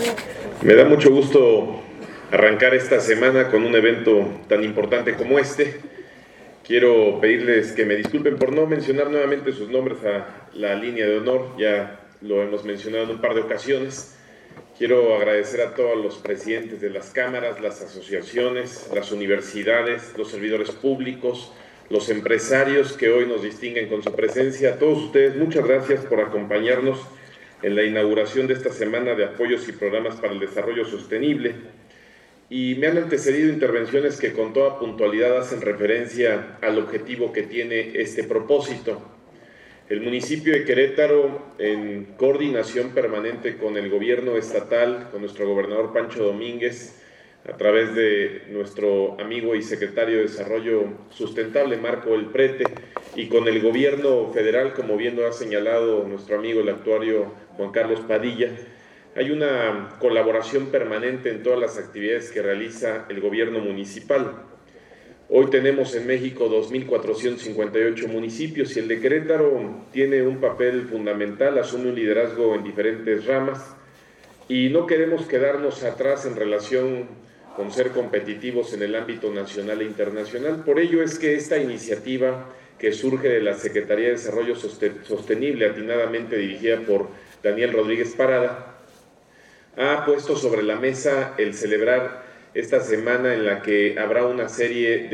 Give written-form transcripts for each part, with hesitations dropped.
Me da mucho gusto arrancar esta semana con un evento tan importante como este. Quiero pedirles que me disculpen por no mencionar nuevamente sus nombres a la línea de honor, ya lo hemos mencionado en un par de ocasiones. Quiero agradecer a todos los presidentes de las cámaras, las asociaciones, las universidades, los servidores públicos, los empresarios que hoy nos distinguen con su presencia. A todos ustedes, muchas gracias por acompañarnos en la inauguración de esta semana de apoyos y programas para el desarrollo sostenible. Y me han antecedido intervenciones que con toda puntualidad hacen referencia al objetivo que tiene este propósito. El municipio de Querétaro, en coordinación permanente con el gobierno estatal, con nuestro gobernador Pancho Domínguez, a través de nuestro amigo y secretario de Desarrollo Sustentable, Marco El Prete, y con el gobierno federal, como bien lo ha señalado nuestro amigo el actuario Juan Carlos Padilla, hay una colaboración permanente en todas las actividades que realiza el gobierno municipal. Hoy tenemos en México 2.458 municipios y el de Querétaro tiene un papel fundamental, asume un liderazgo en diferentes ramas y no queremos quedarnos atrás en relación con ser competitivos en el ámbito nacional e internacional. Por ello es que esta iniciativa que surge de la Secretaría de Desarrollo Sostenible, atinadamente dirigida por Daniel Rodríguez Parada, ha puesto sobre la mesa el celebrar esta semana en la que habrá una serie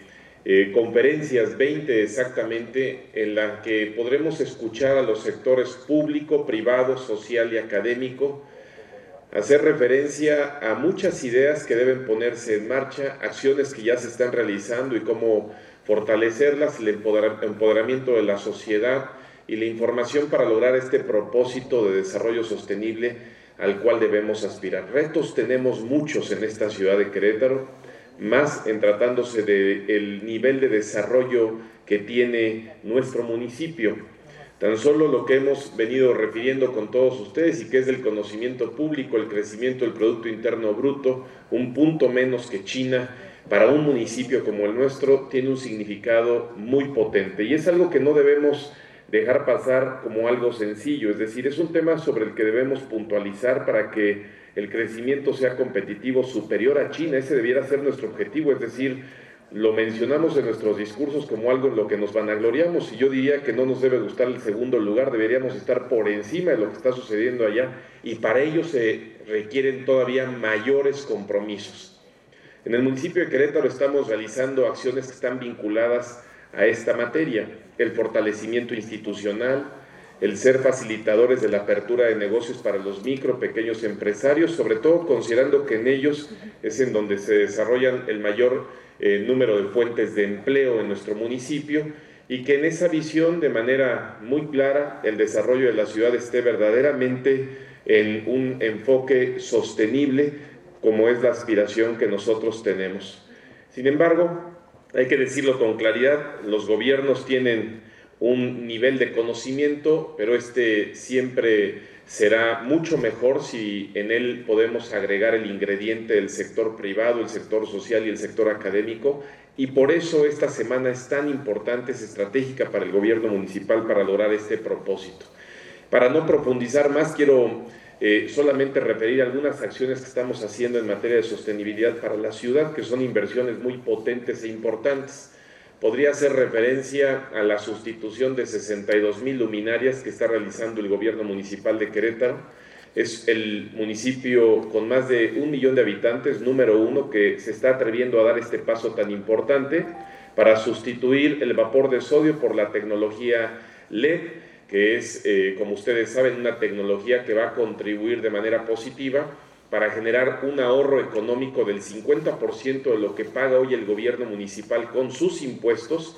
de conferencias, 20 exactamente, en la que podremos escuchar a los sectores público, privado, social y académico, hacer referencia a muchas ideas que deben ponerse en marcha, acciones que ya se están realizando y cómo fortalecerlas, el empoderamiento de la sociedad y la información para lograr este propósito de desarrollo sostenible al cual debemos aspirar. Retos tenemos muchos en esta ciudad de Querétaro, más en tratándose del nivel de desarrollo que tiene nuestro municipio. Tan solo lo que hemos venido refiriendo con todos ustedes y que es del conocimiento público, el crecimiento del Producto Interno Bruto, un punto menos que China, para un municipio como el nuestro, tiene un significado muy potente y es algo que no debemos dejar pasar como algo sencillo, es decir, es un tema sobre el que debemos puntualizar para que el crecimiento sea competitivo superior a China. Ese debiera ser nuestro objetivo, es decir, lo mencionamos en nuestros discursos como algo en lo que nos vanagloriamos y yo diría que no nos debe gustar el segundo lugar, deberíamos estar por encima de lo que está sucediendo allá y para ello se requieren todavía mayores compromisos. En el municipio de Querétaro estamos realizando acciones que están vinculadas a esta materia, el fortalecimiento institucional, el ser facilitadores de la apertura de negocios para los micro, pequeños empresarios, sobre todo considerando que en ellos es en donde se desarrollan el mayor número de fuentes de empleo en nuestro municipio y que en esa visión de manera muy clara el desarrollo de la ciudad esté verdaderamente en un enfoque sostenible como es la aspiración que nosotros tenemos. Sin embargo, hay que decirlo con claridad, los gobiernos tienen un nivel de conocimiento, pero este siempre será mucho mejor si en él podemos agregar el ingrediente del sector privado, el sector social y el sector académico, y por eso esta semana es tan importante, es estratégica para el gobierno municipal para lograr este propósito. Para no profundizar más, quiero solamente referir algunas acciones que estamos haciendo en materia de sostenibilidad para la ciudad, que son inversiones muy potentes e importantes. Podría hacer referencia a la sustitución de 62,000 luminarias que está realizando el gobierno municipal de Querétaro. Es el municipio con más de 1 millón de habitantes, número uno, que se está atreviendo a dar este paso tan importante para sustituir el vapor de sodio por la tecnología LED, que es, como ustedes saben, una tecnología que va a contribuir de manera positiva para generar un ahorro económico del 50% de lo que paga hoy el gobierno municipal con sus impuestos,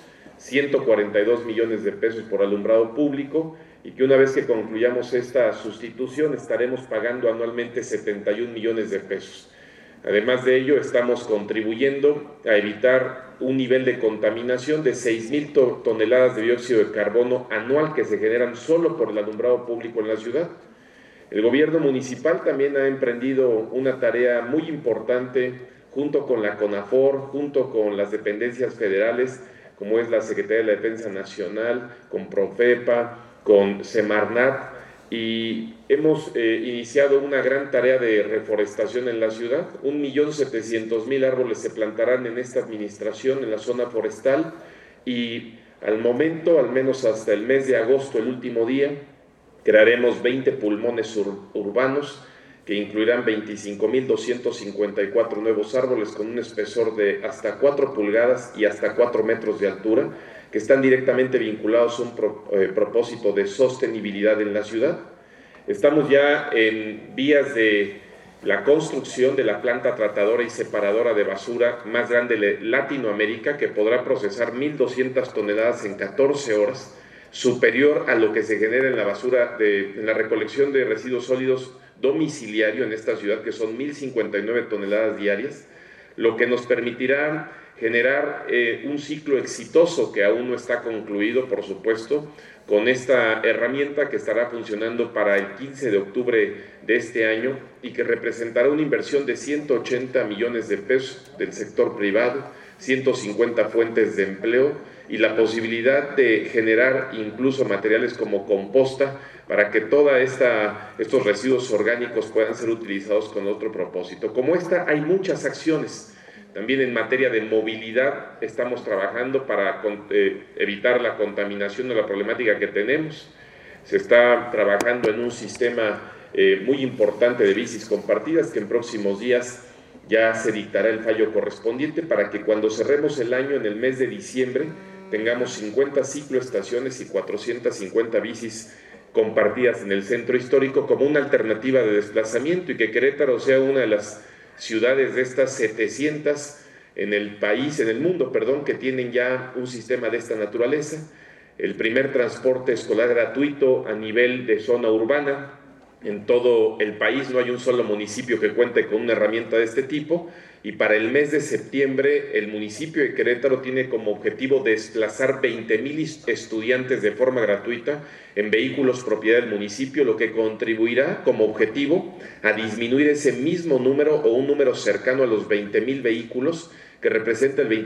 142 millones de pesos por alumbrado público, y que una vez que concluyamos esta sustitución estaremos pagando anualmente 71 millones de pesos. Además de ello, estamos contribuyendo a evitar un nivel de contaminación de 6,000 toneladas de dióxido de carbono anual que se generan solo por el alumbrado público en la ciudad. El gobierno municipal también ha emprendido una tarea muy importante junto con la CONAFOR, junto con las dependencias federales, como es la Secretaría de la Defensa Nacional, con PROFEPA, con Semarnat, y hemos iniciado una gran tarea de reforestación en la ciudad. 1.700.000 árboles se plantarán en esta administración, en la zona forestal, y al momento, al menos hasta el mes de agosto, el último día, crearemos 20 pulmones urbanos que incluirán 25.254 nuevos árboles con un espesor de hasta 4 pulgadas y hasta 4 metros de altura, que están directamente vinculados a un propósito de sostenibilidad en la ciudad. Estamos ya en vías de la construcción de la planta tratadora y separadora de basura más grande de Latinoamérica, que podrá procesar 1.200 toneladas en 14 horas, superior a lo que se genera en la basura, en la recolección de residuos sólidos domiciliario en esta ciudad, que son 1.059 toneladas diarias, lo que nos permitirá generar un ciclo exitoso que aún no está concluido, por supuesto, con esta herramienta que estará funcionando para el 15 de octubre de este año y que representará una inversión de 180 millones de pesos del sector privado, 150 fuentes de empleo y la posibilidad de generar incluso materiales como composta para que todos estos residuos orgánicos puedan ser utilizados con otro propósito. Como esta, hay muchas acciones. También en materia de movilidad estamos trabajando para evitar la contaminación o la problemática que tenemos. Se está trabajando en un sistema muy importante de bicis compartidas que en próximos días ya se dictará el fallo correspondiente para que cuando cerremos el año en el mes de diciembre tengamos 50 cicloestaciones y 450 bicis compartidas en el centro histórico como una alternativa de desplazamiento y que Querétaro sea una de las ciudades de estas 700 en el país, en el mundo, que tienen ya un sistema de esta naturaleza. El primer transporte escolar gratuito a nivel de zona urbana. En todo el país no hay un solo municipio que cuente con una herramienta de este tipo, y para el mes de septiembre el municipio de Querétaro tiene como objetivo desplazar 20,000 estudiantes de forma gratuita en vehículos propiedad del municipio, lo que contribuirá como objetivo a disminuir ese mismo número o un número cercano a los 20,000 vehículos, que representa el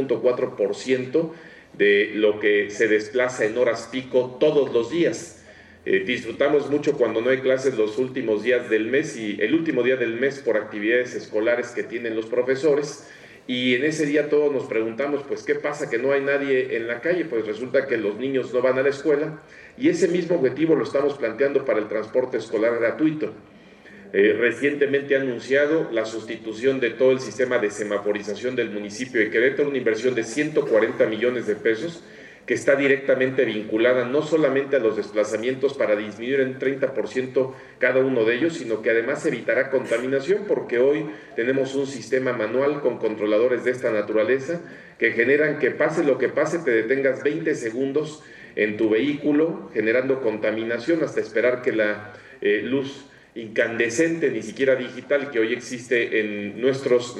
23.4% de lo que se desplaza en horas pico todos los días. Disfrutamos mucho cuando no hay clases los últimos días del mes y el último día del mes por actividades escolares que tienen los profesores, y en ese día todos nos preguntamos, pues, ¿qué pasa que no hay nadie en la calle? Pues resulta que los niños no van a la escuela, y ese mismo objetivo lo estamos planteando para el transporte escolar gratuito. Recientemente ha anunciado la sustitución de todo el sistema de semaforización del municipio de Querétaro, una inversión de 140 millones de pesos, que está directamente vinculada no solamente a los desplazamientos para disminuir en 30% cada uno de ellos, sino que además evitará contaminación, porque hoy tenemos un sistema manual con controladores de esta naturaleza que generan que pase lo que pase, te detengas 20 segundos en tu vehículo generando contaminación hasta esperar que la luz incandescente, ni siquiera digital, que hoy existe en nuestros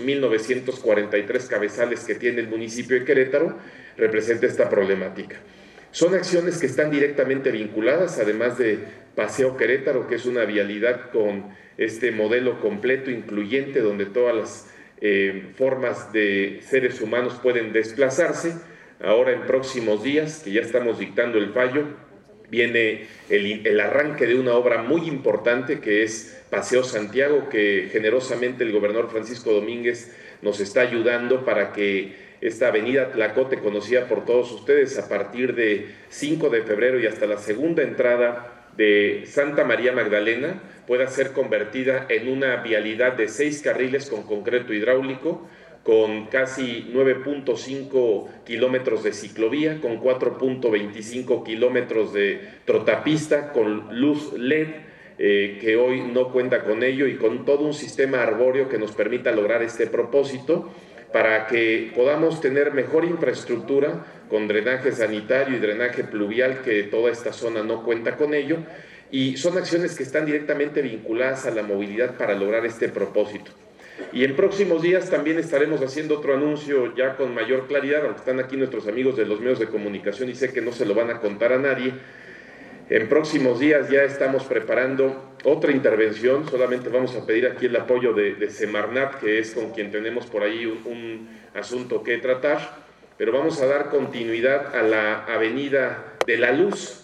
1943 cabezales que tiene el municipio de Querétaro, representa esta problemática. Son acciones que están directamente vinculadas, además de Paseo Querétaro, que es una vialidad con este modelo completo, incluyente, donde todas las formas de seres humanos pueden desplazarse. Ahora, en próximos días, que ya estamos dictando el fallo, viene el arranque de una obra muy importante que es Paseo Santiago, que generosamente el gobernador Francisco Domínguez nos está ayudando para que esta avenida Tlacote, conocida por todos ustedes, a partir de 5 de febrero y hasta la segunda entrada de Santa María Magdalena, pueda ser convertida en una vialidad de 6 carriles con concreto hidráulico, con casi 9.5 kilómetros de ciclovía, con 4.25 kilómetros de trotapista, con luz LED, que hoy no cuenta con ello, y con todo un sistema arbóreo que nos permita lograr este propósito, para que podamos tener mejor infraestructura con drenaje sanitario y drenaje pluvial, que toda esta zona no cuenta con ello, y son acciones que están directamente vinculadas a la movilidad para lograr este propósito. Y en próximos días también estaremos haciendo otro anuncio ya con mayor claridad, aunque están aquí nuestros amigos de los medios de comunicación y sé que no se lo van a contar a nadie. En próximos días ya estamos preparando otra intervención, solamente vamos a pedir aquí el apoyo de Semarnat, que es con quien tenemos por ahí un asunto que tratar, pero vamos a dar continuidad a la Avenida de la Luz,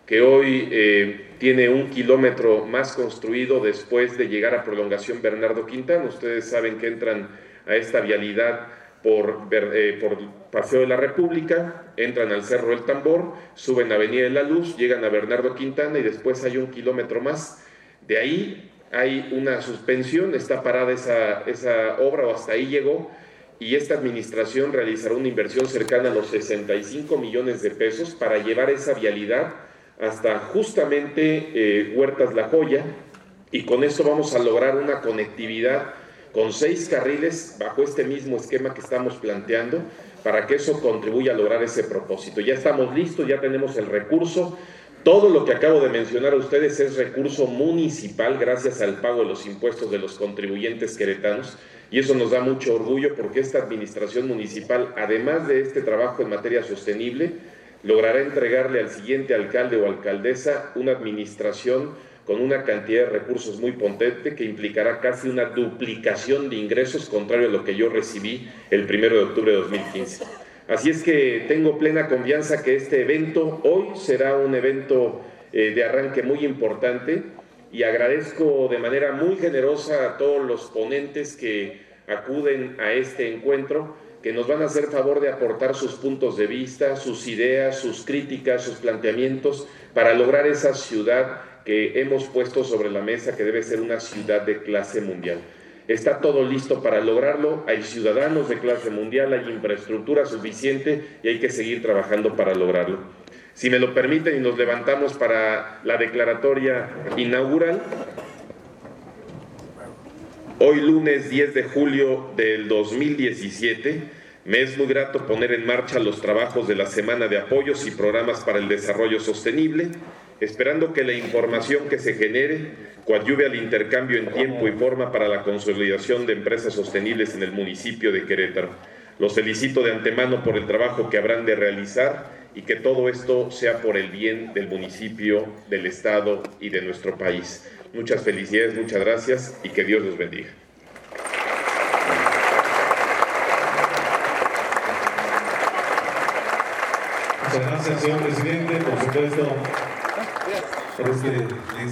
que hoy tiene 1 kilómetro más construido después de llegar a Prolongación Bernardo Quintana. Ustedes saben que entran a esta vialidad por Paseo de la República, entran al Cerro del Tambor, suben a Avenida de la Luz, llegan a Bernardo Quintana y después hay 1 kilómetro más. De ahí hay una suspensión, está parada esa obra, o hasta ahí llegó, y esta administración realizará una inversión cercana a los 65 millones de pesos para llevar esa vialidad hasta justamente Huertas La Joya, y con esto vamos a lograr una conectividad con 6 carriles bajo este mismo esquema que estamos planteando, para que eso contribuya a lograr ese propósito. Ya estamos listos, ya tenemos el recurso. Todo lo que acabo de mencionar a ustedes es recurso municipal gracias al pago de los impuestos de los contribuyentes queretanos, y eso nos da mucho orgullo porque esta administración municipal, además de este trabajo en materia sostenible, logrará entregarle al siguiente alcalde o alcaldesa una administración con una cantidad de recursos muy potente que implicará casi una duplicación de ingresos, contrario a lo que yo recibí el 1 de octubre de 2015. Así es que tengo plena confianza que este evento hoy será un evento de arranque muy importante, y agradezco de manera muy generosa a todos los ponentes que acuden a este encuentro, que nos van a hacer favor de aportar sus puntos de vista, sus ideas, sus críticas, sus planteamientos, para lograr esa ciudad que hemos puesto sobre la mesa, que debe ser una ciudad de clase mundial. Está todo listo para lograrlo, hay ciudadanos de clase mundial, hay infraestructura suficiente y hay que seguir trabajando para lograrlo. Si me lo permiten y nos levantamos para la declaratoria inaugural. Hoy lunes 10 de julio del 2017, me es muy grato poner en marcha los trabajos de la Semana de Apoyos y Programas para el Desarrollo Sostenible, esperando que la información que se genere coadyuve al intercambio en tiempo y forma para la consolidación de empresas sostenibles en el municipio de Querétaro. Los felicito de antemano por el trabajo que habrán de realizar y que todo esto sea por el bien del municipio, del estado y de nuestro país. Muchas felicidades, muchas gracias y que Dios los bendiga. Muchas gracias, señor presidente, por supuesto, por este